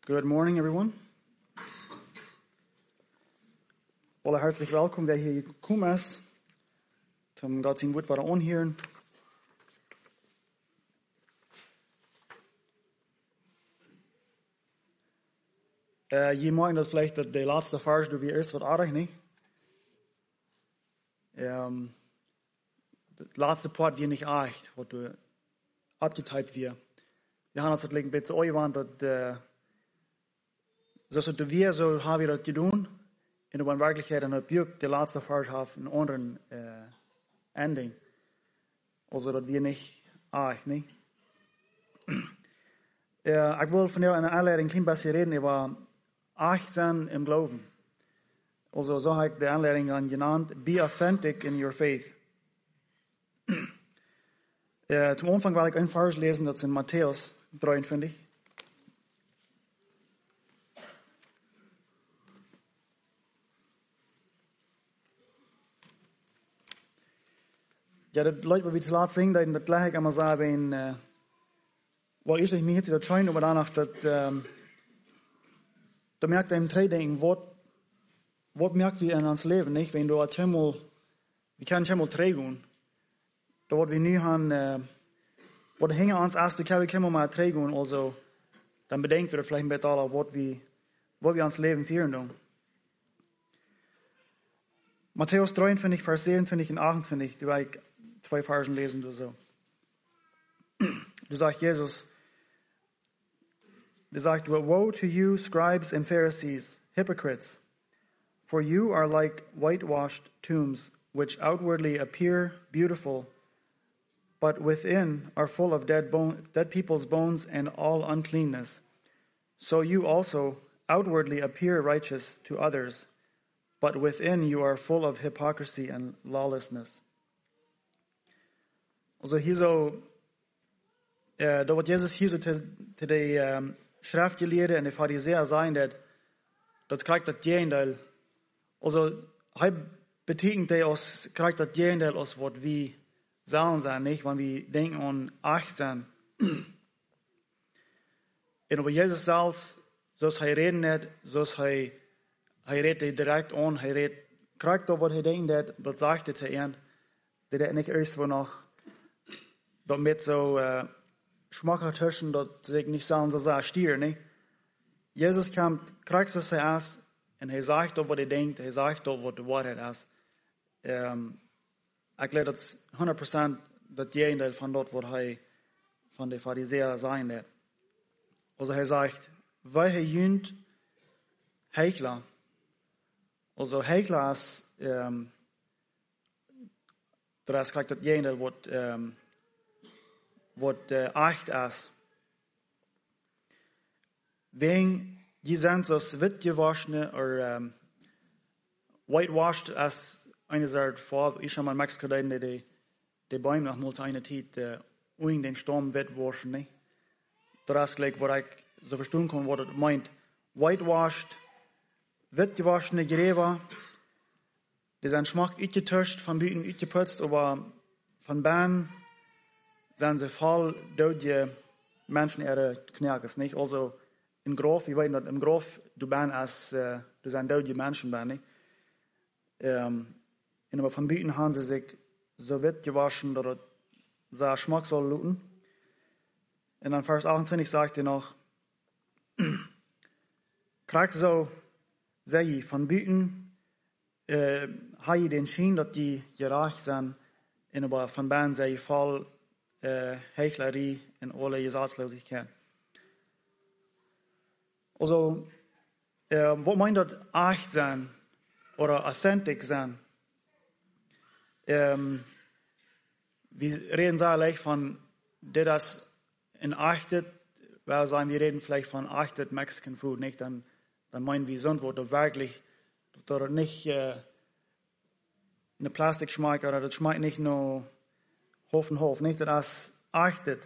Good morning, everyone. Alle herzlich welkom wer hier gekommen ist. Zum Gott sein Wort wieder anhören. Je morgen dat vielleicht de laatste vers door weer eerst wat aardig, niet? Het laatste part weer niet echt, wat we abgetypt weer. We gaan ons het een beetje uitwand dat zoals het weer zo hebben we dat gedaan. En in werkelijkheid dan ook de laatste vers heeft een andere ending. Also dat weer niet echt, niet? Ik wil van jou in de aanleiding een klein beetje reden over echt zijn im Glauben. Also so habe ich die Anleitung dann genannt, be authentic in your faith. Zum Anfang will ich einen Vers lesen, das ist in Matthäus 23. Ja, die Leute, die wir zuletzt singen, das gleich einmal sagen, weil ich nicht hätte das scheint, aber danach, da merkt einem drei Dinge, wat merkt wir in ons leven, niet? Wenn du we kunnen helemaal treigen. Da wat we nu gaan, wat hingen ons als du kan we maar treigen, also, dan bedenken we vielleicht ein bisschen alle, wat wir ons leven führen doen. Matthäus 23, Vers 27 und 28, die will ich 2 Versen lesen oder so. Du sagst Jesus, du sagst, woe to you, scribes and Pharisees, hypocrites! For you are like whitewashed tombs, which outwardly appear beautiful, but within are full of dead people's bones and all uncleanness. So you also outwardly appear righteous to others, but within you are full of hypocrisy and lawlessness. Also hier so, da wat Jesus hier so te de schriftgeleerden en de fariseer zijn, dat krijgt dat geendeel. Also, hij betekent dat ons, krijgt dat geendeel als wat we zullen zijn, niet? Want we denken aan echt zijn. En over Jezus zelfs, zoals hij reden net, zoals hij redt direct aan, krijgt dat wat hij denkt, dat zegt hij te een, dat hij niet eerst voor nog, dat met zo schmackig tussen, dat ik niet zelf zo stier, niet? Jezus komt, krijgt ze zuerst, en hij zegt op wat hij denkt, hij zegt op wat de waarheid is. Ik geloof dat 100% dat geendeel van dat wat hij van de fariseer zijn net. Also hij zegt, wij hij junt Heuchler. Also Heuchler is, dat is krijgt dat geendeel wat echt is. Wegen die sind so witgewaschene oder whitewashed, als eine sagt, ich habe mal Max gesehen, die Bäume nach mal eine Zeit, den Sturm wegwaschen, nicht? Das ist gleich, was ich so verstehen kann, was das meint. Whitewashed, witgewaschene Gräber, die sind Schmack uitgetuscht, von Büten uitgeputzt, aber von Bahn sind sie voll döde Menschen ihre Knirkes, nicht? Also, in Grof, ich weiß nicht, im Grof, du sind döde Menschen, nicht? Aber von Büten haben sie sich so weit gewaschen, dass es Schmack soll luten. Und dann Vers 28 sagt er noch, kriegt so, sei von Büten, habe ich den Schein, dass die gerecht sind, aber von Bahn sei voll Heuchlerie und alle Gesetzlosigkeit. Also, wat meint dat echt zijn? Oder authentic zijn? Wir reden sehr von, das in echtet, wir sagen, wir reden vielleicht von echtet Mexican Food, nicht? Dann meinen wir so, wo das wirklich, dass nicht eine Plastik schmeckt, oder das schmeckt nicht nur Hof, nicht? Das echtet.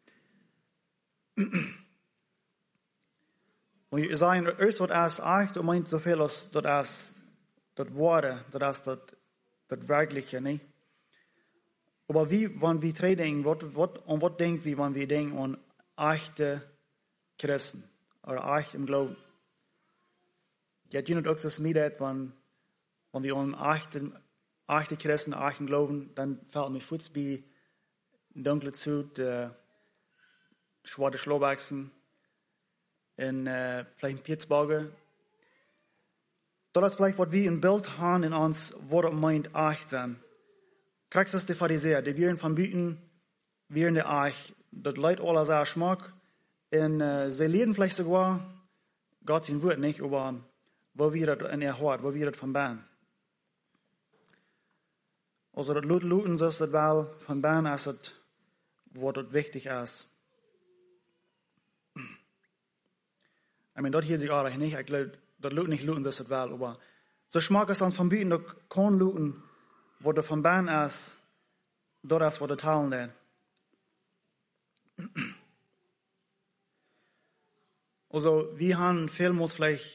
Und wir sagen, erst wat als echt, und meint zoveel als das Wahre, das Wirkliche, nicht? Aber wenn wir drei denken, was denken wir, wenn wir denken an echte Christen? oder Acht im Glauben. Ja, die auch das mit, wenn wir an achte Christen, achten Glauben, dann fällt mir Fuß bei dunkle Zut, schwarze Schlauwachsen, in vielleicht ein Pitzberge. Das ist vielleicht, was wir ein Bild haben in uns, was meint Acht sein. Kriegst das die Pharisäer, die wären von Büten, wären der Acht, das Leid aller sehr Schmack, und sie lehren vielleicht sogar, Gott sein Wort nicht, aber wo wir das in ihr Hort, wo wir das von Bahn. Also das Luten so ist das wel von Bahn, als das, wo das wichtig ist. Ich meine, das hier sich auch nicht, ich glaube, das nicht Luten, das ist das wel, aber so schmack es an von Büten, das kann Luten, wo das von Bahn ist, das ist, wo das teilen lernen. Also, wir haben vielmals vielleicht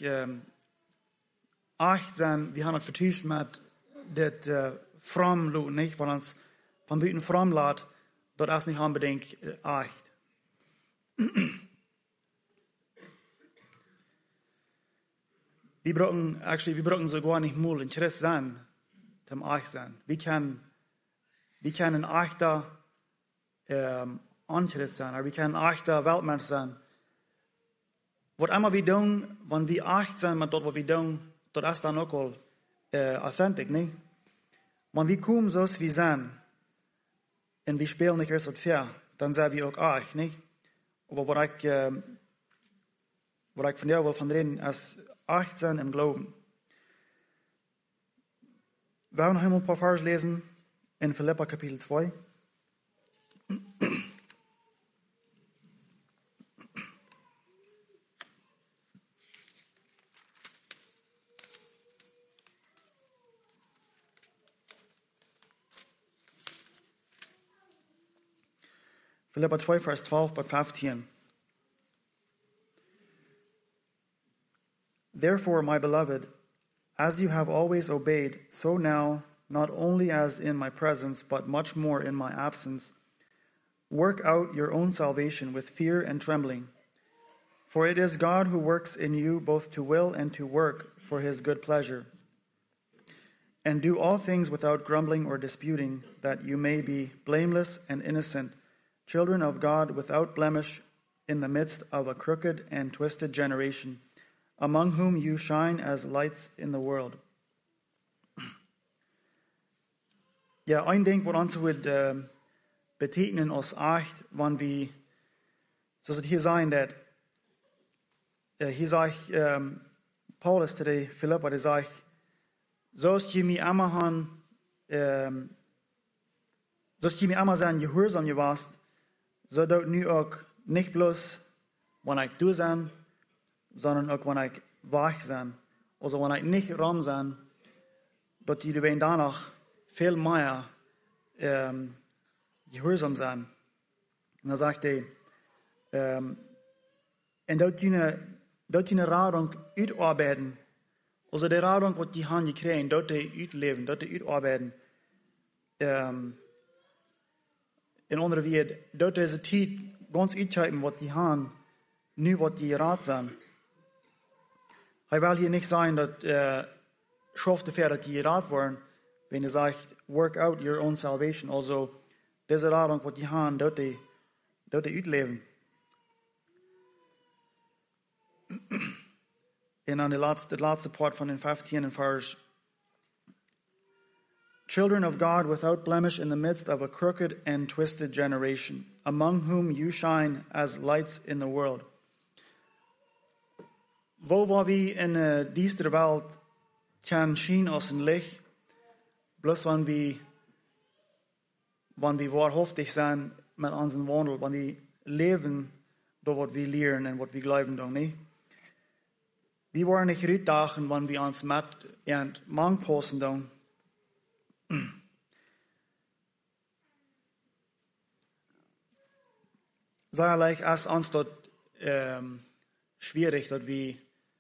Acht sein, wir haben das vertuscht mit das Fromm, nicht, weil uns von Büten fromm lässt, das ist nicht unbedingt Acht. Wir brauchen sogar nicht mal in Christ sein, zum Acht sein. Wir können ein Achter Anschritt sein, oder wir können ein Achter Weltmensch sein. Was immer wir tun, wenn wir Acht sein mit das, was wir tun, das ist dann auch authentisch, nicht? Wenn wir kommen, so wie wir sind, und wir spielen nicht erst fair, dann sind wir auch Acht, nicht? Aber was ich von dir will von reden, ist Acht sein im Glauben. Wir werden noch einmal ein paar Vers lesen in Philipper Kapitel 2. Philipper 2, Vers 12 bis 15. Therefore, my beloved, as you have always obeyed, so now, not only as in my presence, but much more in my absence, work out your own salvation with fear and trembling. For it is God who works in you both to will and to work for his good pleasure. And do all things without grumbling or disputing, that you may be blameless and innocent, children of God without blemish, in the midst of a crooked and twisted generation, among whom you shine as lights in the world. Ja, ein Ding, was uns wird betekenen als Acht, wenn wir, so es hier sein, dass hier sagt Paulus zu den Philipper, der sagt, so ist ihr mir immer sein, gehorsam gewesen, so dort nu auch nicht bloß, wenn ich du sein, sondern auch wenn ich wach sein. Also wenn ich nicht rum sein, dass die werden danach viel mehr gehorsam sein. Und dann sagt er, und dort die Radung utarbeiten, also die Radung, was die haben gekriegt, dort die utleben, dort die utarbeiten. In andere Welt, dort ist die Zeit ganz entscheidend, was die haben, nur was die Rat sind. Ich will hier nicht sagen, dass schafft dafür, dass die Rat waren, wenn er sagt, work out your own salvation. Also, diese Radung, was die haben, dort die utleben. Und dann der letzte Part von den 15. Vers. Children of God without blemish in the midst of a crooked and twisted generation, among whom you shine as lights in the world. Wo wir in dieser Welt kann schien als ein Licht, bloß wenn wir wahrhaftig sind mit unserem Wandel, wenn wir leben, da was wir lernen und was wir glauben, doch nicht. Wir wollen nicht rückdachen, wenn wir uns mit und Mang posten, dann. Sicherlich ist uns dort schwierig, dass wir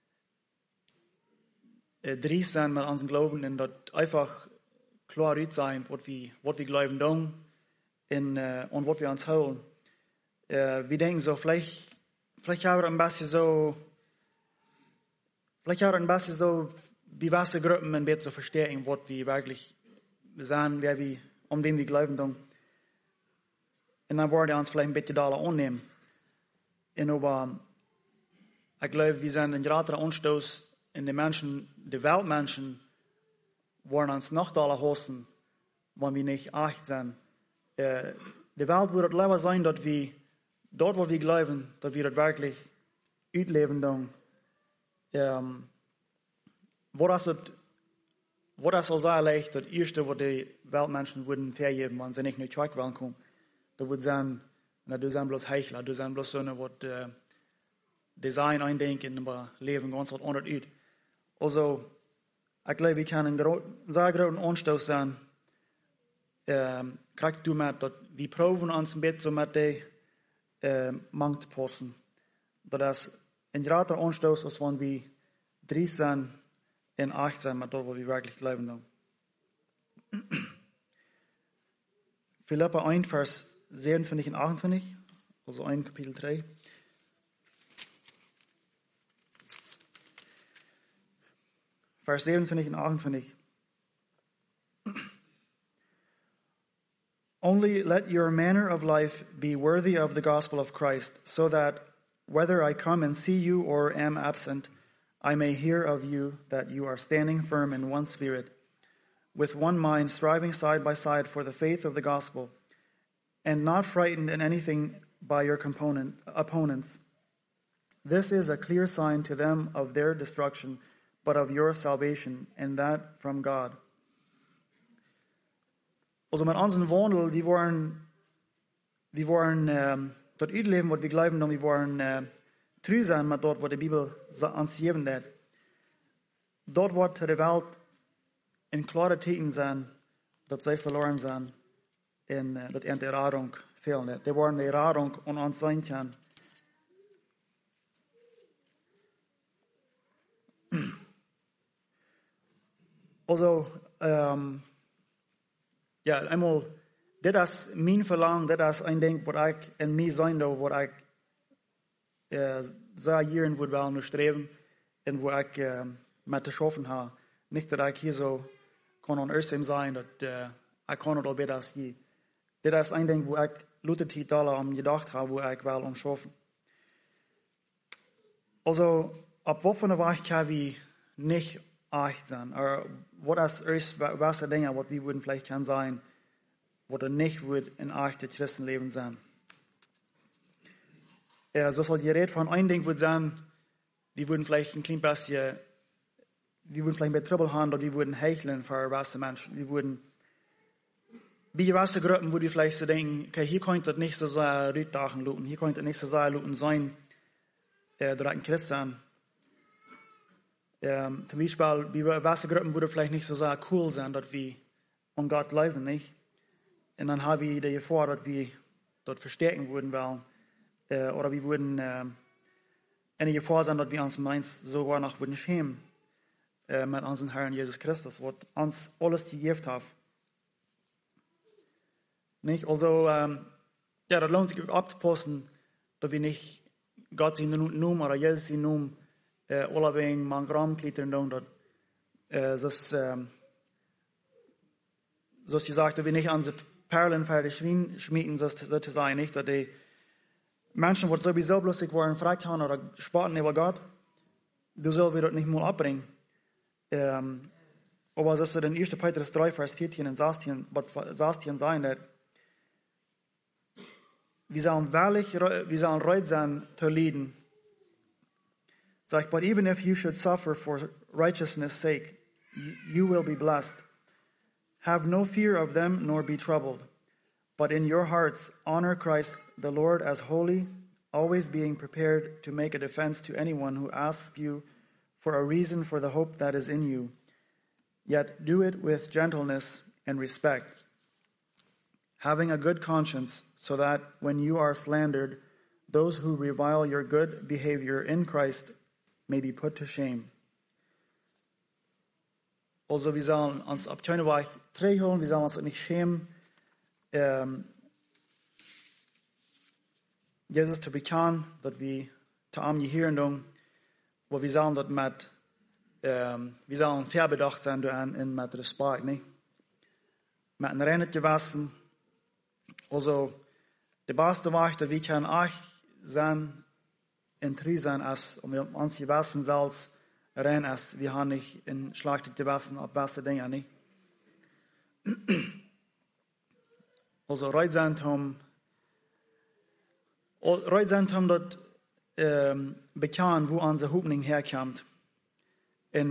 dries sind mit unserem Glauben und dort einfach klar sein, was wir glauben und was wir uns holen. Wir denken so, vielleicht vielleicht haben wir ein bisschen so bewusste Gruppen ein bisschen zu verstehen, was wir wirklich sagen, wer wir, um den wir glauben. Und dann wollen wir uns vielleicht ein bisschen da annehmen. Und aber, ich glaube, wir sind ein größerer Anstoß in den Menschen, die Weltmenschen, wollen uns noch da hosten, wenn wir nicht echt sind. Die Welt würde lieber sein, dass wir dort, wo wir glauben, dass wir das wirklich ausleben. Was das soll sein, leicht, das Erste, was die Weltmenschen würden vergeben, wenn sie nicht nur zurück wollen kommen. Da würde sagen, du sind bloß Heuchler, du sind bloß so eine, was Design eindenken, aber leben ganz was anderes aus. Also, ich glaube, wir können einen sehr großen Anstoß sein, kriegst du mit, dass wir proben uns ein bisschen mit den Mangt passen. Das ist ein großer Anstoß, als wenn wir 3 sind in 8 sind, mit dort, wo wir wirklich glauben. Philipper 1, Vers 27 und 28, also 1 Kapitel 3. Vers 27 und 28. Only let your manner of life be worthy of the gospel of Christ, so that whether I come and see you or am absent, I may hear of you that you are standing firm in one spirit, with one mind, striving side by side for the faith of the gospel, and not frightened in anything by your opponents. This is a clear sign to them of their destruction, but of your salvation, and that from God. Also mit unserem Wandel, wir wollen dort leben, was wir glauben, und wir wollen treu sein mit dort, wo die Bibel uns geben hat. Dort wird die Welt in klare Teten sein, dass sie verloren sind, und dass die Erradung fehlen hat. Die wollen die Erradung an uns sein können. Also, ja, einmal, das ist mein Verlangen, das ist ein Ding, was ich in mir sein darf, was ich sehr jeden würde wollen streben, und wo ich mit zu schaffen habe. Nicht, dass ich hier so kann an Östem sein, dass ich kann oder besser als je. Das ist ein Ding, wo ich Leute Titel gedacht habe, wo ich will schaffen. Also, ab wovon war ich kann wie nicht echt sein. Oder was ist was Dinge, was wir würden vielleicht kann sein, was nicht wird in echte Christenleben sein. So soll die Rede von ein Ding würde sein, wir würden vielleicht ein klein bisschen, wir würden vielleicht mit Trouble haben, oder wir würden hecheln für weiße Menschen. Wir würden, bei weißen Gruppen würde ich vielleicht so denken, okay, hier könnte das nicht so sehr Rütdachen looten, hier könnte nicht so sehr looten sein, dass ein Christ sein. Zum Beispiel, bei weißen Gruppen würde vielleicht nicht so sehr cool sein, dass wir an Gott glauben, nicht? Und dann haben wir die Gefahr, dass wir dort verstärken würden wollen. Oder wir würden in der Gefahr sein, dass wir uns meins sogar noch würden schämen mit unserem Herrn Jesus Christus, was uns alles gegeben hat. Nicht? Also, ja, das lohnt sich abzupassen, dass wir nicht Gott in den Namen oder Jesus in den Namen alle wegen man Gramm klettern und so sie sagt, dass wir nicht unsere Perlen für die Schwein schmieden, sozusagen nicht, dass die Menschen, die sowieso bloß wollen, fragt haben oder spotten über Gott, du sollst wir das nicht mal abbringen. Aber das ist in 1. Petrus 3, Vers 14 und 16 sein, dass wir sollen reut sein zu leiden. Sagt, but even if you should suffer for righteousness' sake, you will be blessed. Have no fear of them, nor be troubled. But in your hearts, honor Christ the Lord as holy, always being prepared to make a defense to anyone who asks you for a reason for the hope that is in you. Yet do it with gentleness and respect, having a good conscience, so that when you are slandered, those who revile your good behavior in Christ may be put to shame. Also, wir sollen uns ab Töne war ich holen, wir sollen uns nicht schämen, Jesus zu bekennen, dass wir te am Gehirndung, wo wir sollen dort mit, wir sollen verbedacht sein und mit Respekt, nicht? Mit einem reinen Gewissen. Also, der beste Weg, dass wir können auch sein, in treu sein, als um uns Gewissen selbst rein ist. Wir haben nicht in schlechte Gewissen auf beste Dinge, nicht? Also, reut sein, dort bekannt, wo unsere Hoffnung herkommt. Und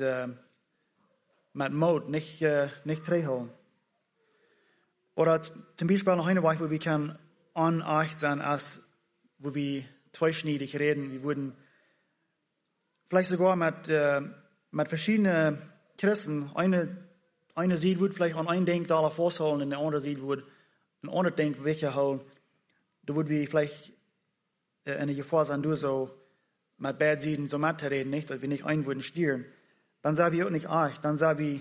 mit Mut, nicht drehholen. Oder zum Beispiel noch eine Weise, wo wir können unecht sein, als wo wir zweischneidig reden. Wir würden vielleicht sogar mit verschiedenen Christen, eine Seite würde vielleicht an ein Ding da festhalten und der andere Seite würde ein anderes Ding wegholen. Da würden wir vielleicht in der Gefahr sein, du so mit beiden Seiten so mitzureden, nicht, dass wir nicht einen würden stieren. Dann sagen wir auch nicht echt, dann sagen wir,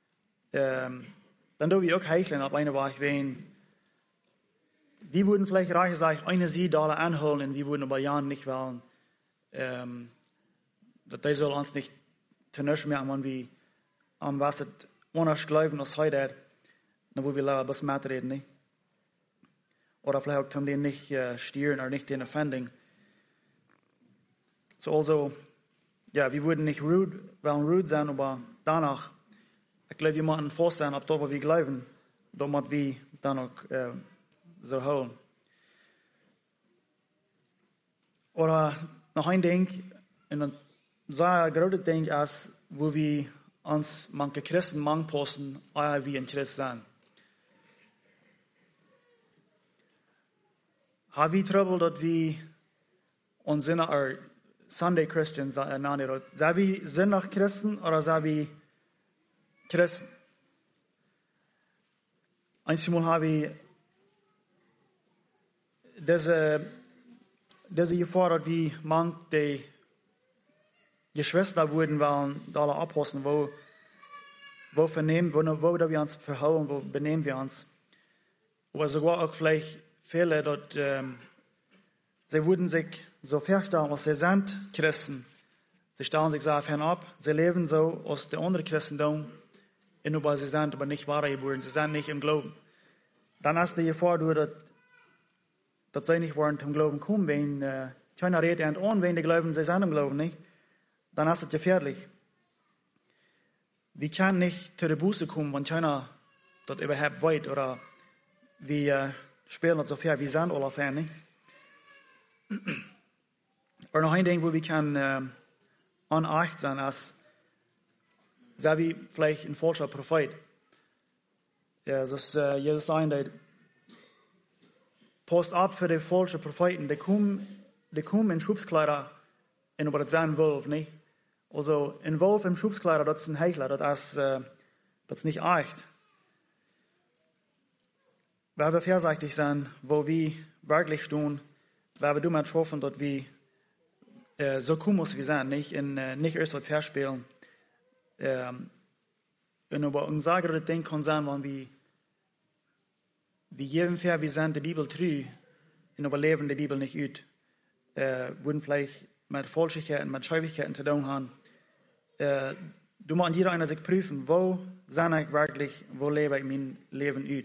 dann dürfen wir auch hecheln auf eine Weise, wenn wir würden vielleicht reicher sagen, eine Seite da anholen und wir würden aber ja nicht wollen, das soll uns nicht zu nichts mehr, wenn wir was es anders glauben als heute, dann würden wir lieber was mitreden, nicht? Oder vielleicht auch zum den nicht stieren oder nicht den offending. So also, ja, wir würden nicht rude sein, aber danach, ich glaube, wir müssen vorstellen, ob dort, wo wir glauben, dort müssen wir dann auch so holen. Oder noch ein Ding, und ein sehr großes Ding ist, wo wir uns manche Christen posten, wie ein Christ sind. Haben wir Trouble, dass wir uns sind, Sunday Christians, sind wir sinnlich Christen oder sind wir Christen? Einmal habe ich diese Gefahr, dass wir manche Geschwister würden wollen, da abhosten, wo vernehmen, wo wir uns verhauen, wo benehmen wir uns. Oder sogar auch vielleicht Fälle, dass sie würden sich so verstehen, als sie sind Christen. Sie stellen sich sehr fernab, sie leben so aus der anderen Christentum, aber sie sind aber nicht wahre geboren, sie sind nicht im Glauben. Dann hast du die Gefahr, dass sie nicht wollen zum Glauben kommen, wenn keiner redet und wenn die glauben, sie sind im Glauben, nicht? Dann ist es gefährlich. Wir können nicht zu der Buße kommen, wenn keiner dort überhaupt weiß, oder wir spielen nicht so fair, wir sind alle fair, nicht? Und noch ein Ding, wo wir können unecht sein, als sei wie vielleicht ein falscher Prophet. Ja, das ist jedes ein, der passt ab für die falschen Propheten. Die kommen in Schubskleider in über das sein Wolf, nicht? Also ein Wolf im Schubskleider, das ist ein Heuchler, das ist nicht echt. Weil wir vorsichtig sein, wo wir wirklich stehen, weil wir damit hoffen, dass wir so kommen, wie wir sind, nicht erst was verspielen. Und aber unser größtes Ding kann sein, wenn wir jedem fair, wir sind der Bibel treu, und aber leben die Bibel nicht ut. Würden vielleicht mit Falschigkeiten, mit Schäufigkeiten zu tun haben. Du musst jeder einer sich prüfen, wo bin ich wirklich, wo lebe ich mein Leben ut.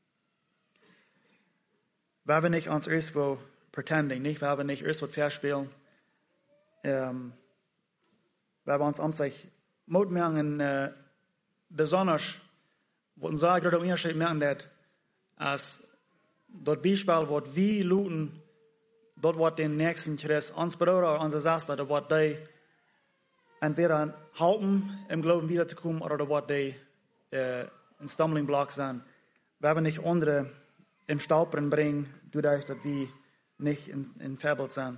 Weil wir nicht uns erst wo pretending, nicht, weil wir nicht erst was verspielen, weil wir uns an sich Mut merken, besonders, wo unser größter Unterschied merken, als dort Beispiel, wo wir looten, dort wird den nächsten Christ, uns Bruder oder unsere Schwester, dort wird die entweder halten, im Glauben wiederzukommen, oder dort wird die ein Stumbling Block sein, weil wir nicht andere im Stolpern bringen, dadurch, dass wir nicht in Verbeld sind.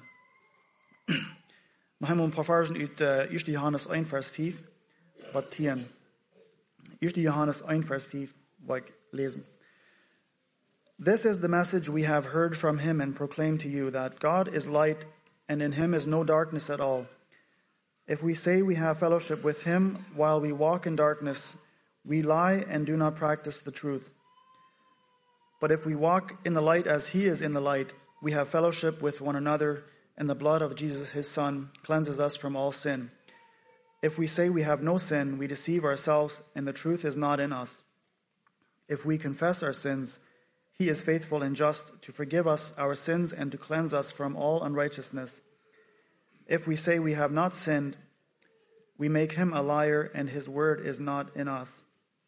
Noch einmal ein paar Versen aus 1. Johannes 1, Vers 5, was 10. 1. Johannes 1, Vers 5, was ich lesen. This is the message we have heard from him and proclaim to you, that God is light and in him is no darkness at all. If we say we have fellowship with him while we walk in darkness, we lie and do not practice the truth. But if we walk in the light as he is in the light, we have fellowship with one another, and the blood of Jesus, his Son, cleanses us from all sin. If we say we have no sin, we deceive ourselves, and the truth is not in us. If we confess our sins, he is faithful and just to forgive us our sins and to cleanse us from all unrighteousness. If we say we have not sinned, we make him a liar, and his word is not in us.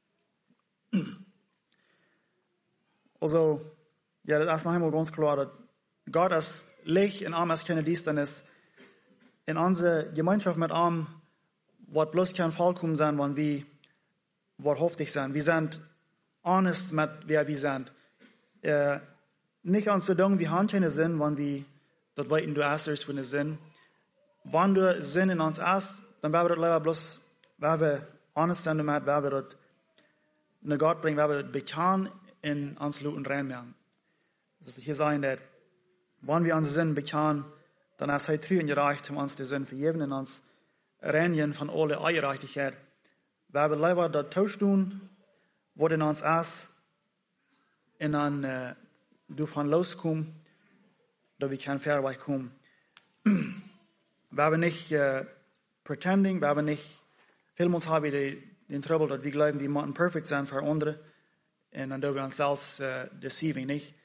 Also, ja, das ist noch einmal ganz klar, dass Gott als Licht in arm als keine Distanz in unsere Gemeinschaft mit arm, wird bloß kein Fall kommen sein, wenn wir wahrhaftig sind. Wir sind honest mit wer wir sind. Nicht an zu denken, wir haben keine Sinn, wenn wir das weiten du erst von der Sinn. Wenn du Sinn in uns hast, dann werden wir das leider bloß, wenn wir honest sind damit, werden wir das in Gott bringen, werden wir das bekennen in uns Luten reinmachen. Das ist hier sagen, dass wenn wir unsere Sinn bekennen, dann ist er treu und gerecht, um uns die Sinn vergeben und uns reinigen von aller Ungerechtigkeit. Wenn wir leider das Tausch tun, wo in uns ist, und dann davon loskommen, dass wir keinen Fairweg kommen. Wenn wir nicht pretending, wenn wir nicht filmen uns haben, den Trouble, dass wir glauben, wir müssen perfekt sein für andere, und dann dürfen wir uns selbst deceiving, nicht?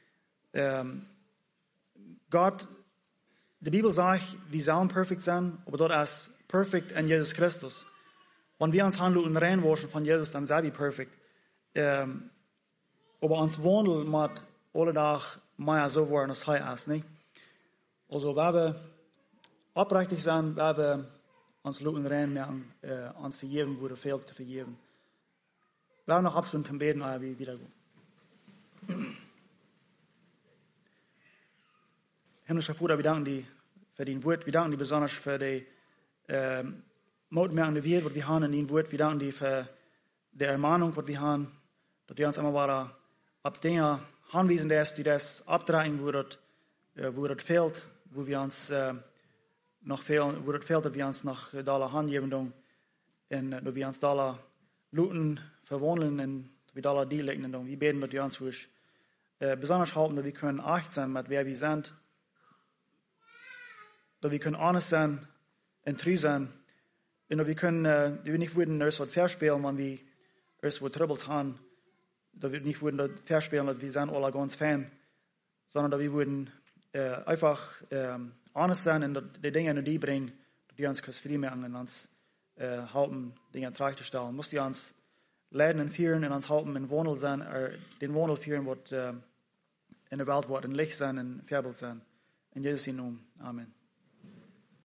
Gott, die Bibel sagt, wir sollen perfekt sein, aber dort ist perfekt in Jesus Christus. Wenn wir uns handeln und reinwaschen von Jesus, dann sind wir perfekt. Aber uns Wandel muss alle Tag mehr so werden, als er ist, nicht? Also, wenn wir aufrichtig sind, wenn wir uns Luten reinmachen, uns vergeben, wo es fehlt zu vergeben. Wir haben noch Abstand zum Beten, aber wir wieder gut. Himmlischer Vater, wir danken dir für dein Wort. Wir danken dir besonders für die Mutmerkende Wert, was wir haben in dein Wort. Wir danken dir für die Ermahnung, was wir haben, dass wir uns immer wieder ab Dinge anweisen, dass die das abdrehen, wo das fehlt, wo wir uns noch fehlen, wo das fehlt, dass wir uns noch da Hand geben, und dass wir uns da Luten verwandeln und wir da die legen. Und wir beten, dass wir uns besonders halten, dass wir können acht sein, mit wer wir sind, dass wir können honest sein und treu sein, und dass wir können, dass wir nicht würden erst was verspielen, wenn wir erst was Troubles haben, dass wir nicht würden verspielen, dass wir sind alle ganz Fan, sondern dass wir würden einfach honest sein und die Dinge in die bringen, die uns Frieden machen und uns halten, Dinge zu Musst du uns leiden und führen und uns halten in Wandel sein, den Wandel führen, wird in der Welt wird ein Licht sein und Vorbild sein. In Jesus' Namen. Amen.